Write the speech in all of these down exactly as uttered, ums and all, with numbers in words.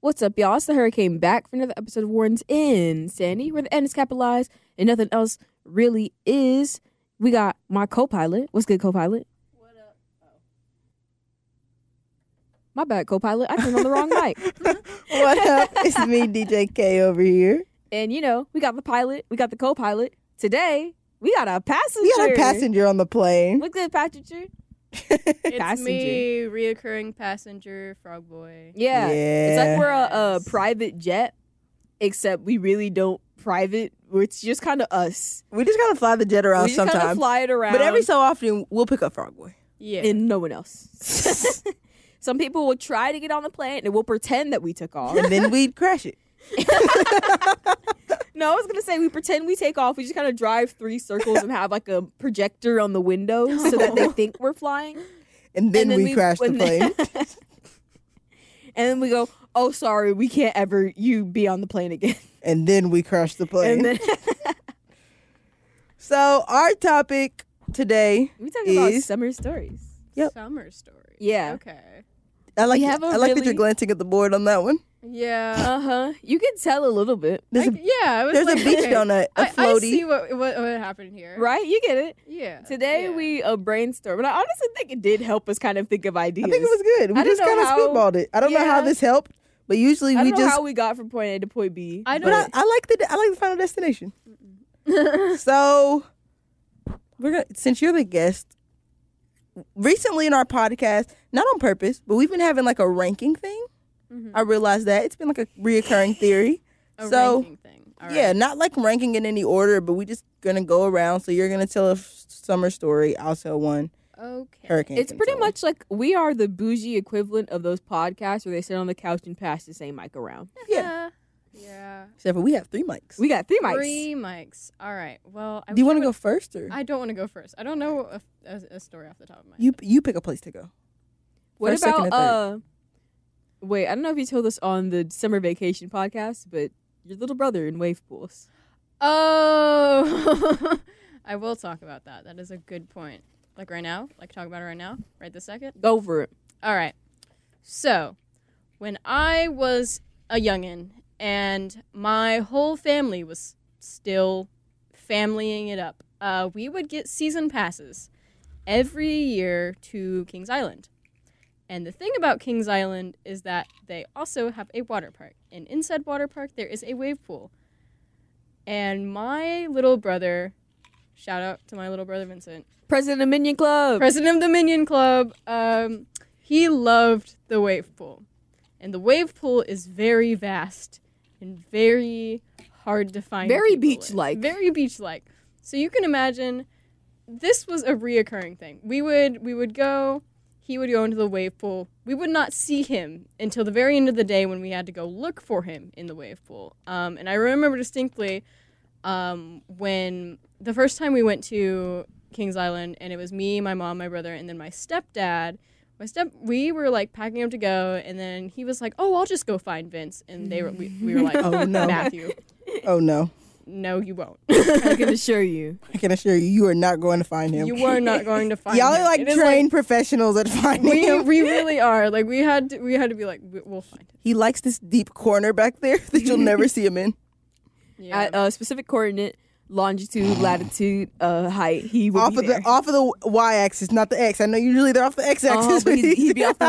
What's up, y'all? It's the Hurricane back for another episode of Warren's in Sandy, where the N is capitalized and nothing else really is. We got my co-pilot. What's good, co-pilot? What up? Oh. My bad, co-pilot. I turned on the wrong mic. What up? It's me, D J K, over here. And, you know, we got the pilot. We got the co-pilot. Today, we got a passenger. We got a passenger on the plane. What's good, passenger? It's Passenger. me, reoccurring passenger, Frog Boy. Yeah. It's like we're a, a Yes. private jet, except we really don't private. It's just kind of us. We just gotta fly the jet around we just kind of sometimes. fly it around. But every so often, we'll pick up Frog Boy. Yeah. and no one else. Some people will try to get on the plane and we'll pretend that we took off. And then we'd crash it. No, I was going to say we pretend we take off. We just kind of drive three circles and have like a projector on the window so that they think we're flying. And then, And then we, we- crash the when- plane. And then we go, oh, sorry, we can't ever you be on the plane again. And then we crash the plane. And then So our topic today we talk about is... summer stories. Yep. Summer story. Yeah. Okay. I like, we have a I like that really- you're glancing at the board on that one. Yeah. Uh-huh. You can tell a little bit, There's, I, a, yeah. I was there's like, a beach okay. donut, a I, I floaty. see what, what what happened here. right? You get it. Yeah. Today yeah. we uh, brainstorm, and I honestly think it did help us kind of think of ideas. I think it was good. We I don't just know kind of how- spitballed it. I don't know how yeah. this helped, but usually I we don't know just... how we got from point A to point B. I But don't. I, I like the I like the final destination. So we're gonna since you're the guest, recently in our podcast, not on purpose, but we've been having like a ranking thing. Mhm. I realized that it's been like a reoccurring theory. A so ranking thing. All yeah, right. not like ranking in any order, but we just gonna go around. So you're gonna tell a f- summer story. I'll tell one. Okay. Hurricane. It's can pretty tell one. much like we are the bougie equivalent of those podcasts where they sit on the couch and pass the same mic around. Yeah. Yeah. Except for we have three mics. We got three mics. Three mics. All right. Well, I Do you wish I want to would- go first, or I don't want to go first. I don't know a, a, a story off the top of my head. you you pick a place to go? What First, second, about or third? uh? Wait, I don't know if you told us on the summer vacation podcast, but your little brother in wave pools. Oh, I will talk about that. That is a good point. Like right now? Like talk about it right now? Right this second? Go for it. All right. So, when I was a youngin' and my whole family was still familying it up, uh, we would get season passes every year to Kings Island. And the thing about Kings Island is that they also have a water park. And inside water park, there is a wave pool. And my little brother, shout out to my little brother Vincent, President of Minion Club. president of the Minion Club, um, he loved the wave pool. And the wave pool is very vast and very hard to find. Very people in. beach-like. Very beach-like. So you can imagine this was a reoccurring thing. We would we would go, he would go into the wave pool. We would not see him until the very end of the day when we had to go look for him in the wave pool. Um, and I remember distinctly um, when the first time we went to Kings Island, and it was me, my mom, my brother, and then my stepdad. My step, we were like packing up to go, and then he was like, "Oh, I'll just go find Vince." And they were, we, we were like, Oh, no. Matthew, Oh no! no, you won't. I can assure you. I can assure you, you are not going to find him. You are not going to find Y'all him. are like It is trained professionals at finding we him. we really are. Like we had to, we had to be like, "We- we'll find him. He likes this deep corner back there that you'll never see him in. Yeah. At a specific coordinate, longitude, latitude, uh, height, he would Off be of there. the off of the y axis, not the x. I know usually they're off the x axis. Uh-huh, but he'd, he'd be off the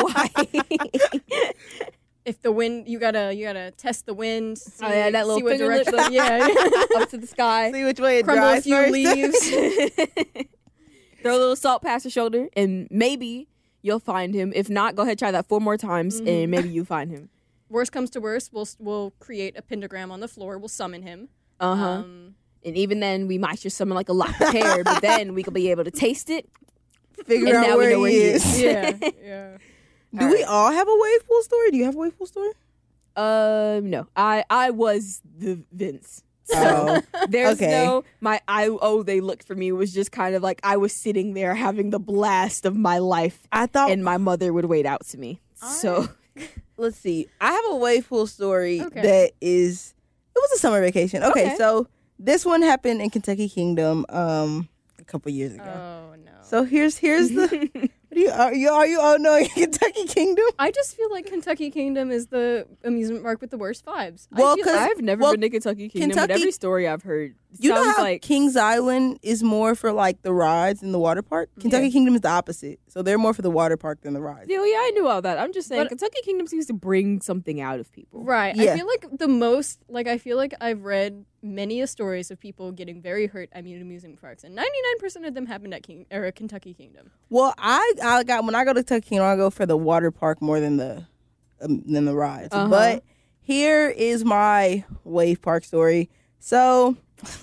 Y. if the wind, you gotta you gotta test the wind. See, Oh, yeah, that see little what finger lip. direction. Yeah. Up to the sky. See which way it Crumble a dries few first. leaves. Throw a little salt past your shoulder, and maybe you'll find him. If not, go ahead, try that four more times, Mhm. and maybe you find him. Worst comes to worst, we'll we'll create a pentagram on the floor. We'll summon him. Uh huh. Um, And even then, we might just summon like a lock of hair, but then we could be able to taste it. Figure And out now we where, know where he he is. is. yeah, yeah. Do All we right. all have a wave pool story? Do you have a wave pool story? Um, no, I I was the Vince. So Oh, there's okay. no my I oh they looked for me was just kind of like I was sitting there having the blast of my life, I thought. and my mother would wait out to me. So let's see. I have a wave pool story Okay. that is. It was a summer vacation. Okay, Okay. so this one happened in Kentucky Kingdom um a couple years ago. Oh no. So here's here's the. What Are you, are you, are you all knowing Kentucky Kingdom? I just feel like Kentucky Kingdom is the amusement park with the worst vibes. I Well, feel 'cause- like- I've never well, been to Kentucky Kingdom, but Kentucky- every story I've heard You know sounds how like Kings Island is more for like the rides and the water park? Kentucky Yeah. Kingdom is the opposite. So they're more for the water park than the rides. Yeah, yeah, I knew all that. I'm just saying, But- Kentucky Kingdom seems to bring something out of people. Right. Yeah. I feel like the most, like, I feel like I've read many a stories of people getting very hurt at amusement parks, and ninety-nine percent of them happened at King or Kentucky Kingdom. Well, I I got when I go to Kentucky Kingdom, I go for the water park more than the um, than the rides. Uh-huh. But here is my wave park story. So,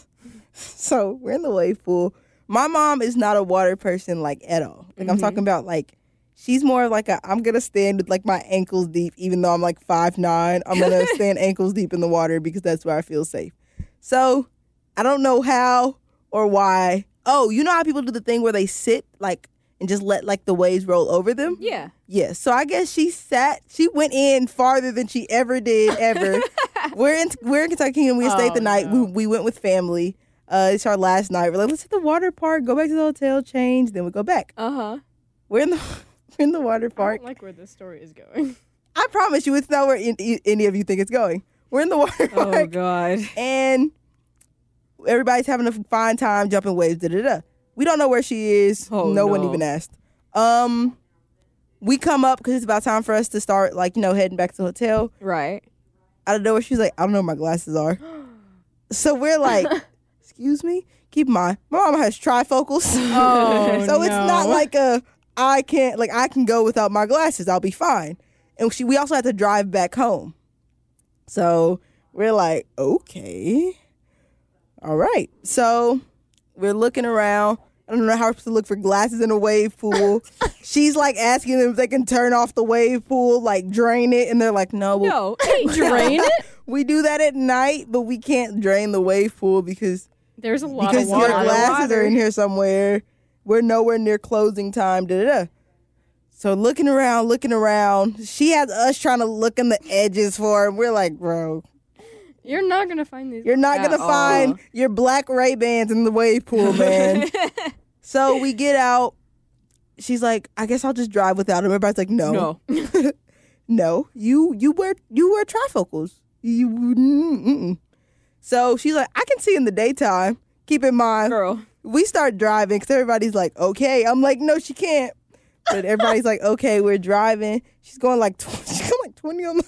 so we're in the wave pool. My mom is not a water person like at all. Like I'm Mhm. talking about like. She's more of like a, I'm going to stand with like my ankles deep, even though I'm like five nine. I'm going to stand ankles deep in the water because that's where I feel safe. So I don't know how or why. Oh, you know how people do the thing where they sit like and just let like the waves roll over them? Yeah. Yeah. So I guess she sat, she went in farther than she ever did ever. we're in we're in Kentucky and we stayed Oh, the night. no. We, we went with family. Uh, it's our last night. We're like, let's hit the water park, go back to the hotel, change, then we go back. Uh huh. We're in the we're in the water I park. don't like where this story is going. I promise you, it's not where in, in- any of you think it's going. We're in the water Oh park, God. and everybody's having a fine time jumping waves. Da da da. We don't know where she is. Oh, no, one no. even asked. Um, we come up because it's about time for us to start, like you know, heading back to the hotel. Right. Out of nowhere, she's like, "I don't know where my glasses are." So we're like, "Excuse me." Keep in mind, my mom has trifocals, Oh, so it's not no. like a I can't like I can go without my glasses. I'll be fine. And she, we also had to drive back home. So we're like, okay, all right. So we're looking around. I don't know how we're supposed to look for glasses in a wave pool. She's like asking them if they can turn off the wave pool, like drain it, and they're like, no, we'll- No. Drain it? we do that at night, but we can't drain the wave pool because There's a lot because of water. your glasses water. are in here somewhere. We're nowhere near closing time. Da da da. So looking around, looking around. She has us trying to look in the edges for her. And we're like, bro, You're not going to find these. you're not At gonna all. find your black Ray-Bans in the wave pool, man. So we get out. She's like, I guess I'll just drive without them. Everybody's like, no, No. no. You you wear you wear trifocals. You mm-mm. So she's like, I can see in the daytime. Keep in mind, Girl. we start driving because everybody's like, okay. I'm like, no, she can't. But everybody's like, okay, we're driving. She's going like tw- she's going like twenty on the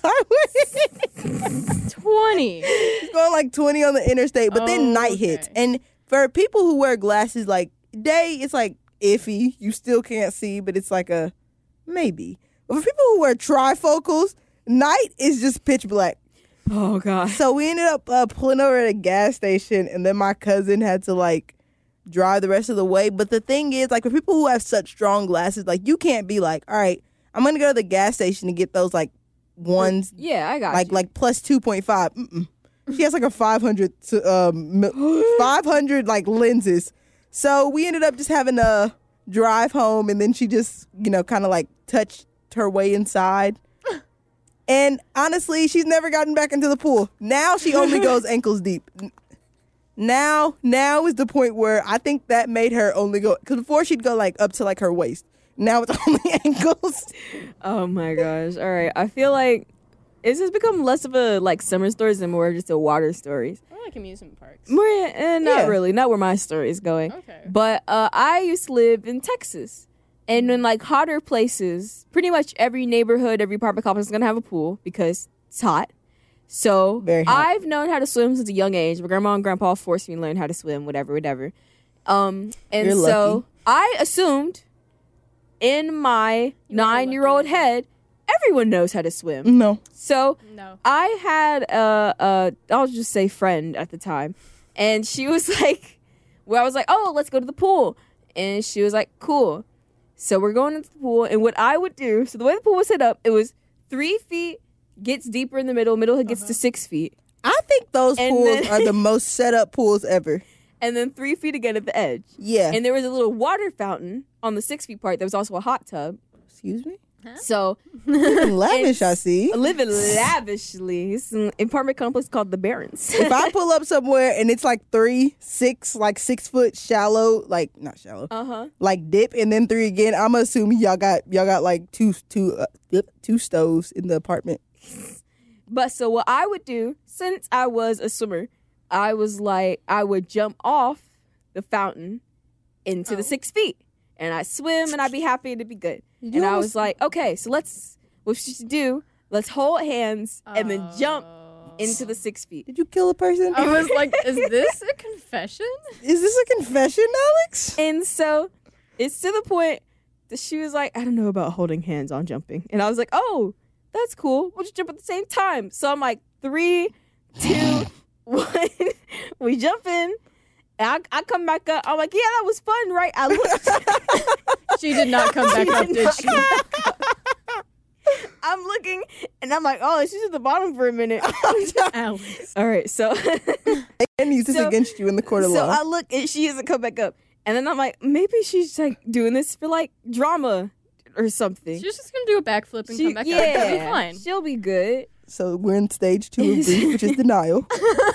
highway. twenty. She's going like twenty on the interstate. But then Oh, night hits, okay. and for people who wear glasses, like day, it's like iffy. You still can't see, but it's like a maybe. But for people who wear trifocals, night is just pitch black. Oh God. So we ended up uh, pulling over at a gas station, and then my cousin had to like drive the rest of the way. But the thing is, like for people who have such strong glasses, like you can't be like, all right, I'm gonna go to the gas station to get those like ones, Yeah, I got like you. like plus two point five. Mm-mm. She has like a five hundred, to, um, mil- five hundred like lenses. So we ended up just having to drive home, and then she just you know kind of like touched her way inside. And honestly, she's never gotten back into the pool. Now she only goes ankles deep. Now, now is the point where I think that made her only go, because before she'd go like up to like her waist. Now it's only ankles. Oh my gosh. All right. I feel like it's just become less of a like summer stories and more just a water stories. I like amusement parks. More, eh, not Yeah. really. Not where my story is going. Okay. But uh, I used to live in Texas. And in like hotter places, pretty much every neighborhood, every apartment complex is going to have a pool because it's hot. So Very hot. I've known how to swim since a young age. My grandma and grandpa forced me to learn how to swim, whatever, whatever. Um, and You're so lucky. I assumed in my You are nine-year-old lucky. head, everyone knows how to swim. No. So No. I had a, a, I'll just say friend at the time. And she was like, where I was like, oh, let's go to the pool. And she was like, cool. So we're going into the pool. And what I would do, so the way the pool was set up, it was three feet, gets deeper in the middle, middle gets Uh-huh. to six feet. I think those And pools then- are the most set up pools ever. And then three feet again at the edge. Yeah. And there was a little water fountain on the six feet part. There was also a hot tub. Excuse me? So Living lavish, I It's- see. living lavishly. It's an apartment complex called the Barrens. If I pull up somewhere and it's like three, six, like six foot shallow, like not shallow, uh huh. like dip, and then three again, I'm assuming y'all got y'all got like two two uh, dip, two stoves in the apartment. But so what I would do, since I was a swimmer, I was like, I would jump off the fountain into Oh. the six feet. And I'd swim and I'd be happy and it'd be good. You And I almost- was like, okay, so let's, what we should do, let's hold hands and then jump Oh. into the six feet. Did you kill a person? I was like, is this a confession? Is this a confession, Alex? And so it's to the point that she was like, I don't know about holding hands on jumping. And I was like, oh, that's cool. We'll just jump at the same time. So I'm like, three, two, one. We jump in. And I, I come back up. I'm like, yeah, that was fun, right? I looked. She did not come back She up, did did not she? I'm looking and I'm like, oh, she's at the bottom for a minute. Alex. All right, so And use this So- against you in the court of so law. I look and she hasn't come back up. And then I'm like, maybe she's like doing this for like drama or something. She's just gonna do a backflip and She- come back yeah, up. That'll be fine. She'll be good. So we're in stage two of grief, which is denial.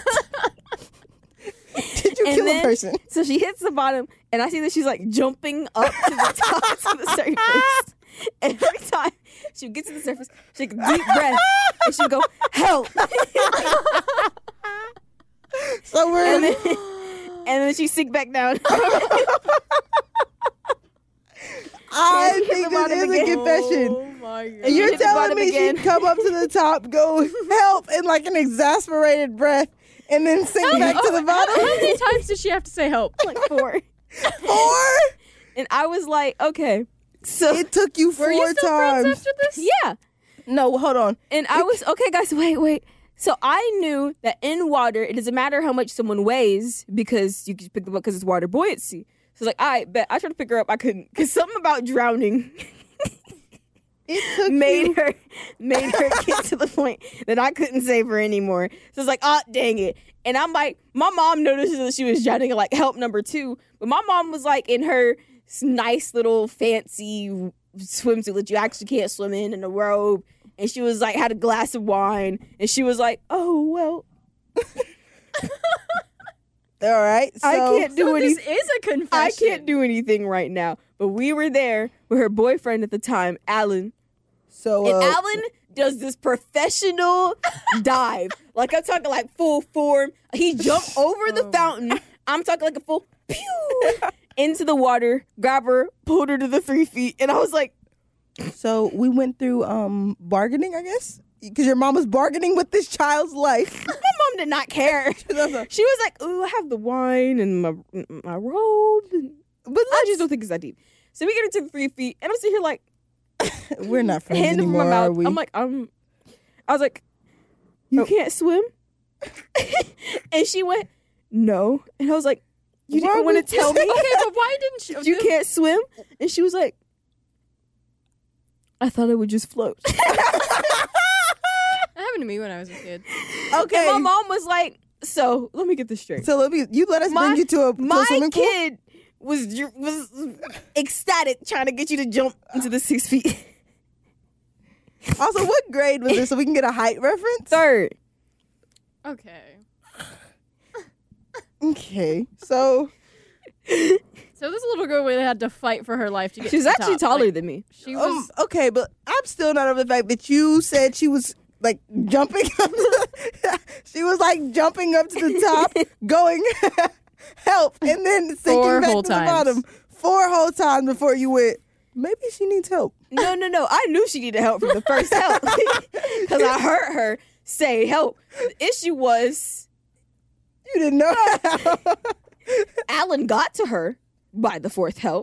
Did you And kill then- a person? So she hits the bottom, and I see that she's like jumping up to the top to the surface. And every time she would get to the surface, she take a deep breath, and she'd go, help. So we're And then, and then she sink back down. I Hit the think this bottom is a again. confession. Oh my god. And you're hit the telling bottom me again. she'd come up to the top, go help in like an exasperated breath, and then sink back to the How bottom? many times did she have to say help? Like four. Four? And I was like, okay. So, It took you Were four you still times. friends after this? yeah. No, hold on. And I was, okay, guys, wait, wait. So I knew that in water, it doesn't matter how much someone weighs because you can pick them up because it's water buoyancy. So it's like, all right, bet. I tried to pick her up. I couldn't. Because something about drowning It took made you. her made her get to the point that I couldn't save her anymore. So it's like, oh, dang it. And I'm like, my mom noticed that she was drowning, like help number two. But my mom was like in her s- nice little fancy swimsuit that you actually can't swim in and a robe. And she was like, had a glass of wine. And she was like, oh, well, All right. So I can't do So this anything. is a confession. I can't do anything right now. But we were there with her boyfriend at the time, Alan. So And uh, Alan does this professional dive. Like I'm talking like full form. He jumped over the fountain. I'm talking like a full pew into the water, grab her, pulled her to the three feet. And I was like, so we went through um bargaining, I guess, because your mom was bargaining with this child's life. my mom did not care. She was like, ooh, I have the wine and my my robe. But I let's, just don't think it's that deep. So we get her to the three feet, and I'm sitting here like, we're not friends hand over my anymore, are mouth. we? I'm like, um, I was like, you Oh. can't swim? And she went, no. And I was like, you Why didn't want would to you tell say- me Okay, but why didn't she? you can't swim? And she was like, I thought I would just float. That happened to me when I was a kid. okay. And my mom was like, so let me get this straight. So let me. You let us My- bring you to a, to a My swimming pool. kid was dr- was ecstatic trying to get you to jump into the six feet. Also, what grade was this so we can get a height reference? Third. Okay. Okay. So So this little girl really had to fight for her life to get She was to the actually top. taller Like, than me. she was. um okay, but I'm still not over the fact that you said she was like jumping up to, she was like jumping up to the top, going help, and then sinking Four back whole to the times. bottom. Four whole times before you went, maybe she needs help. No, no, no. I knew she needed help from the first help because I heard her say help. The issue was You didn't know how. Alan got to her by the fourth help.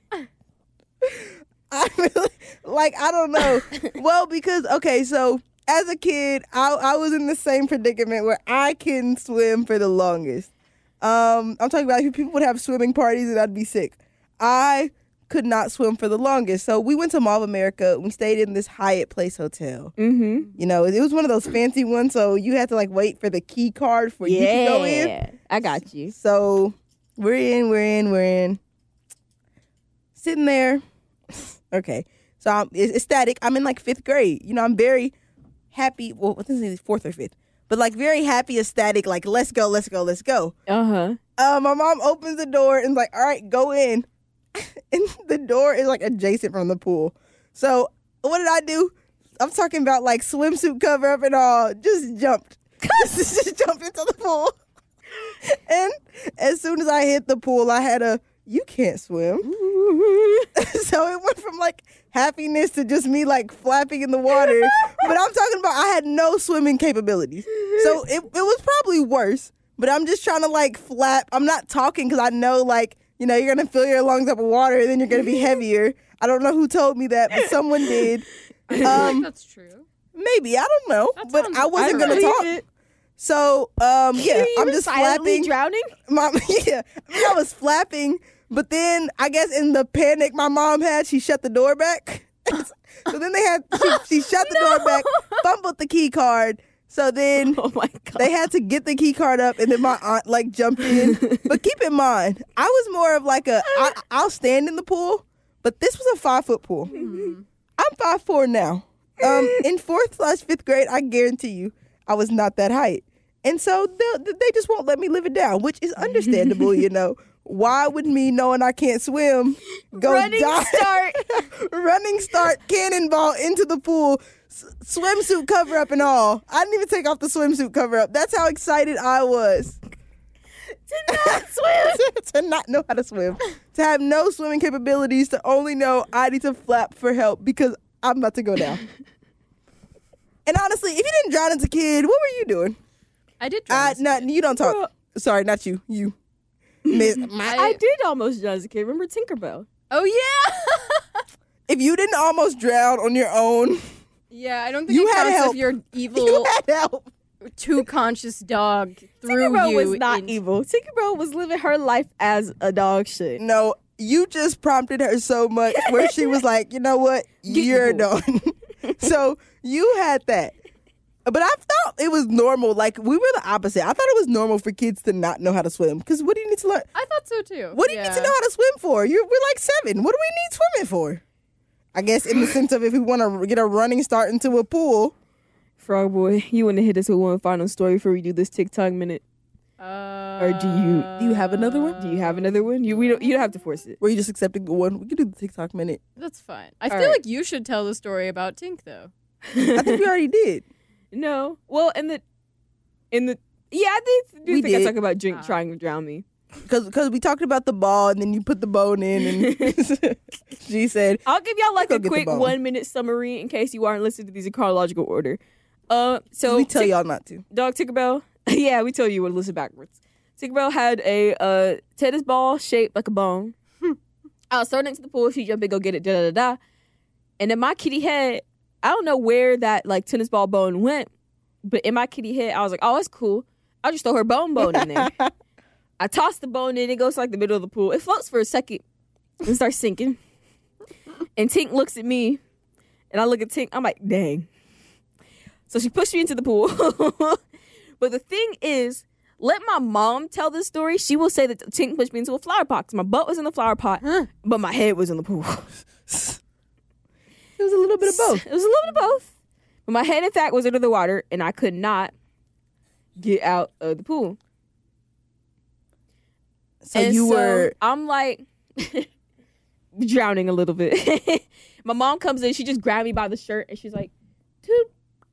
I really, like, I don't know. Well, because, okay, so as a kid, I, I was in the same predicament where I can swim for the longest. Um, I'm talking about if people would have swimming parties and I'd be sick. I could not swim for the longest. So we went to Mall of America. We stayed in this Hyatt Place hotel. Mm-hmm. You know, it was one of those fancy ones, so you had to, like, wait for the key card for you to go in. Yeah, I got you. So we're in, we're in, we're in. Sitting there. Okay. So I'm it's ecstatic. I'm in like fifth grade. You know, I'm very happy. Well, I think it's fourth or fifth, but like very happy, ecstatic. Like let's go, let's go, let's go. Uh huh. Uh, my mom opens the door and is like, all right, go in. And the door is like adjacent from the pool. So what did I do? I'm talking about like swimsuit cover up and all. Just jumped. just jumped into the pool. And as soon as I hit the pool, I had a, you can't swim. So it went from like happiness to just me like flapping in the water. But I'm talking about I had no swimming capabilities. So it, it was probably worse. But I'm just trying to like flap. I'm not talking because I know like, you know, you're going to fill your lungs up with water and then you're going to be heavier. I don't know who told me that, but someone did. I feel Um, like that's true. Maybe. I don't know. That But sounds- I wasn't I going to believe talk. it. So, um, yeah, You I'm were just silently flapping. drowning. Mom, yeah, I, mean, I was flapping, but then I guess in the panic my mom had, she shut the door back. So then they had, she, she shut the door back, fumbled the key card. So then Oh my god. they had to get the key card up, and then my aunt like jumped in. But keep in mind, I was more of like a, I, I'll stand in the pool, but this was a five foot pool. I'm five four now. Um, in fourth slash fifth grade, I guarantee you, I was not that height. And so they they just won't let me live it down, which is understandable, you know. Why would me, knowing I can't swim, go Running dive, start. running start, cannonball into the pool, s- swimsuit cover up and all. I didn't even take off the swimsuit cover up. That's how excited I was. To not swim. To not know how to swim. To have no swimming capabilities, to only know I need to flap for help because I'm about to go down. And honestly, if you didn't drown as a kid, what were you doing? I did. Uh, drown as a not, kid. you don't talk. Sorry, not you. You. Miss, my, I did almost drown as a kid. Remember Tinkerbell? Oh yeah. if you didn't almost drown on your own, Yeah, I don't think You it had counts help. if your evil, you had help. too conscious dog threw Tinkerbell you. was not in- evil. Tinkerbell was living her life as a dog should. No, you just prompted her so much where she was like, you know what? Get You're the ball. done. So you had that. But I thought it was normal. Like, we were the opposite. I thought it was normal for kids to not know how to swim. Because what do you need to learn? I thought so too. What do you yeah. need to know how to swim for? You're, we're like seven. What do we need swimming for? I guess in the sense of if we want to get a running start into a pool. Frog Boy, you want to hit us with one final story before we do this TikTok minute? Uh, Or do you- Do you have another one? Do you have another one? You we don't. You don't have to force it. Were you just accepting the one? We can do the TikTok minute. That's fine. I All feel right. like you should tell the story about Tink though. I think we already did. No. Well, in the, in the, yeah, I did. Do We think I did. talk about drink Ah. trying to drown me. Because because we talked about the ball and then you put the bone in and she said, I'll give y'all like Go a get the quick bone. one minute summary in case you aren't listening to these in chronological order. Uh, so we tell Tink- y'all not to. Dog Tinkerbell. Yeah, we told you to listen backwards. Tinkerbell had a uh, tennis ball shaped like a bone. I was thrown into the pool. She jumped in, go get it. Da da da da. And in my kitty head, I don't know where that like tennis ball bone went, but in my kitty head, I was like, "Oh, that's cool. I'll just throw her bone bone in there." I toss the bone in. It goes to like the middle of the pool. It floats for a second and starts sinking. And Tink looks at me, and I look at Tink. I'm like, "Dang." So she pushed me into the pool. But the thing is, let my mom tell this story. She will say that Tink pushed me into a flower pot. 'Cause my butt was in the flower pot, Huh. but my head was in the pool. It was a little bit of both. It was a little bit of both. But my head, in fact, was under the water, and I could not get out of the pool. So And you so were I'm like drowning a little bit. My mom comes in. She just grabbed me by the shirt, and she's like, "Toop."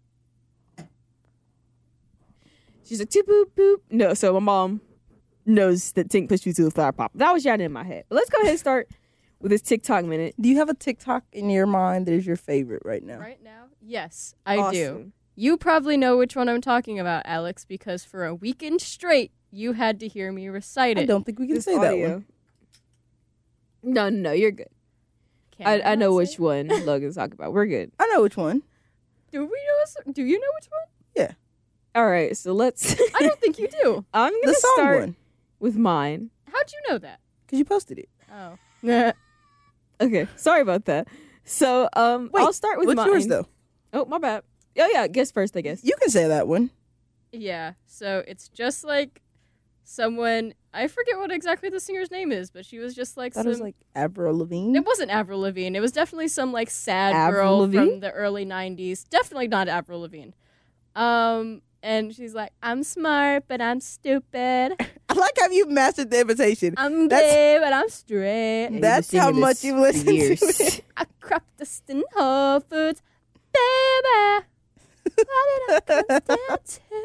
She's like, "Toop boop boop." No, so my mom knows that Tink pushed me to the flower pot. That was drowning in my head. But let's go ahead and start with this TikTok minute. Do you have a TikTok in your mind that is your favorite right now? Right now? Yes, I do. Awesome. You probably know which one I'm talking about, Alex, because for a weekend straight, you had to hear me recite I it. don't think we can This say that audio. one. No, no, no, you're good. Can I, I not know say which it? one Logan's talking about. We're good. I know which one. Do we know? a- Do you know which one? All right, so let's. I don't think you do. I'm The gonna song start one. with mine. How'd you know that? Because you posted it. Oh. Okay, sorry about that. So, um, Wait, I'll start with What's mine. yours, though? Oh, my bad. Oh yeah, guess first, I guess. You can say that one. Yeah, so it's just like someone, I forget what exactly the singer's name is, but she was just like That some, was like Avril Lavigne. it wasn't Avril Lavigne. It was definitely some like sad Avril girl Lavigne? from the early nineties. Definitely not Avril Lavigne. Um, and she's like, I'm smart, but I'm stupid. I like how you mastered the invitation. I'm That's- gay, but I'm straight. you've been That's how singing much this you've listened for to years. it. I crop dust in Whole Foods, baby. What did I come down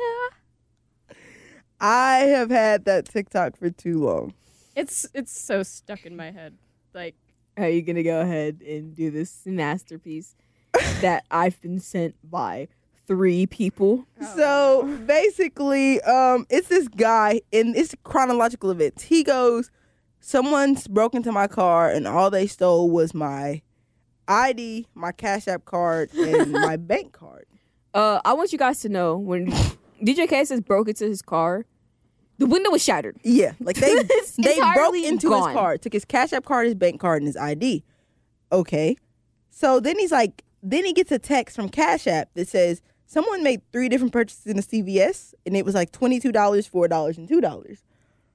to? I have had that TikTok for too long. It's it's so stuck in my head. Like, Are you gonna go ahead and do this masterpiece that I've been sent by three people? So basically, um, it's this guy in it's chronological events. He goes, someone's broke into my car and all they stole was my I D, my Cash App card, and my bank card. Uh, I want you guys to know when D J Cases broke into his car, the window was shattered. Yeah, like they It's they broke entirely into gone. his car, took his Cash App card, his bank card, and his I D. Okay, so then he's like, then he gets a text from Cash App that says someone made three different purchases in the C V S, and it was like twenty-two dollars, four dollars, and two dollars.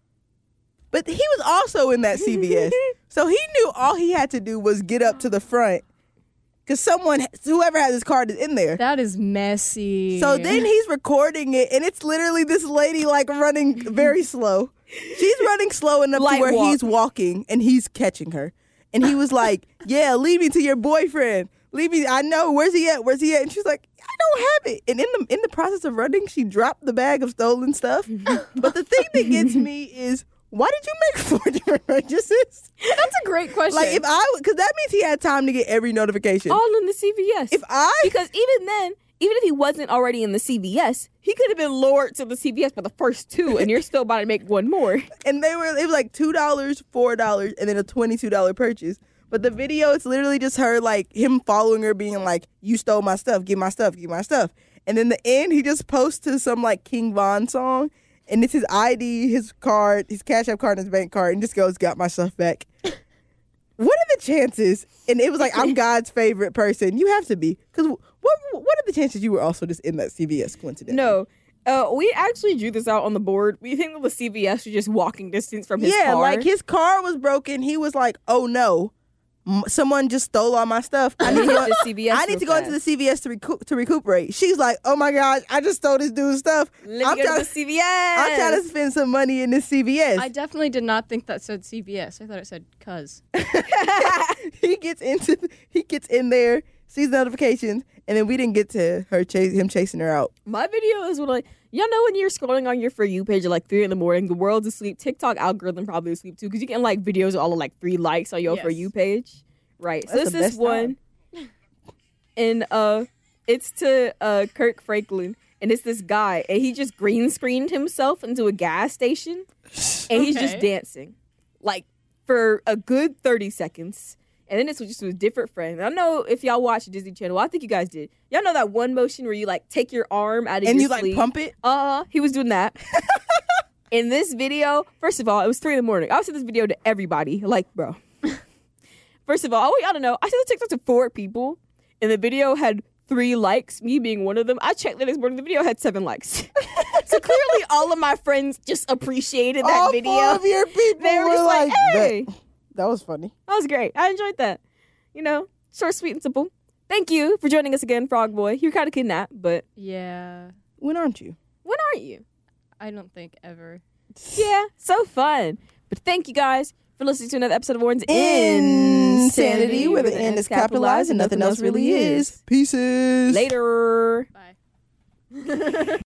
But he was also in that C V S, so he knew all he had to do was get up to the front, because someone, whoever has his card, is in there. that is messy. So then he's recording it, and it's literally this lady like running very slow. She's running slow enough Light to where walk. he's walking, and he's catching her. And he was like, "Yeah, leave me to your boyfriend. Leave me. I know. Where's he at? Where's he at?" And she's like, "I don't have it." And in the in the process of running, she dropped the bag of stolen stuff. But the thing that gets me is, why did you make four different purchases? That's a great question. Like if I, because that means he had time to get every notification. All in the C V S. If I, Because even then, even if he wasn't already in the C V S, he could have been lured to the C V S by the first two, and you're still about to make one more. and they were, it was like two dollars, four dollars, and then a twenty-two dollars purchase. But the video, it's literally just her, like, him following her, being like, "You stole my stuff, give my stuff, give my stuff." And then the end, he just posts to some, like, King Von song, and it's his I D, his card, his Cash App card, and his bank card, and just goes, "Got my stuff back." What are the chances? And it was like, I'm God's favorite person. You have to be. Because what, what are the chances you were also just in that C V S coincidentally? No. Uh, we actually drew this out on the board. We think that the C V S was just walking distance from his yeah, car. like his car was broken. He was like, "Oh no, M- someone just stole all my stuff. I need to Hit go, the C V S I need real to go into fast. the C V S to recoup to recuperate." She's like, "Oh my gosh, I just stole this dude's stuff. Let me I'm go to trying, the C V S. I'm trying to spend some money in this C V S." I definitely did not think that said C V S. I thought it said cuz. he gets into he gets in there, sees notifications, and then we didn't get to her chase him chasing her out. My video is when like, y'all know when you're scrolling on your For You page at like three in the morning, the world's asleep. TikTok algorithm probably asleep too, because you get like videos of all of like three likes on your Yes. For You page. Right. So That's this the is best one. And uh it's to uh Kirk Franklin. And it's this guy, and he just green screened himself into a gas station, and he's just Okay. dancing, like for a good thirty seconds. And then it's just with different friends. I don't know if y'all watch Disney Channel. I think you guys did. Y'all know that one motion where you like take your arm out of And your you like sleeve? pump it. Uh, he was doing that. In this video, first of all, it was three in the morning. I would send this video to everybody. Like, bro. First of all, I want y'all to know, I sent the TikTok to four people, and the video had three likes, me being one of them. I checked the next morning, the video had seven likes. So clearly all of my friends just appreciated that all video. four of your people They were were just like, like, hey. "That- that was funny." That was great. I enjoyed that. You know, short, sweet, and simple. Thank you for joining us again, Frog Boy. You're kind of kidnapped, but Yeah. When aren't you? when aren't you? I don't think ever. Yeah, so fun. But thank you guys for listening to another episode of Warren's Insanity, where the end is capitalized and nothing else really is. Pieces. Later. Bye.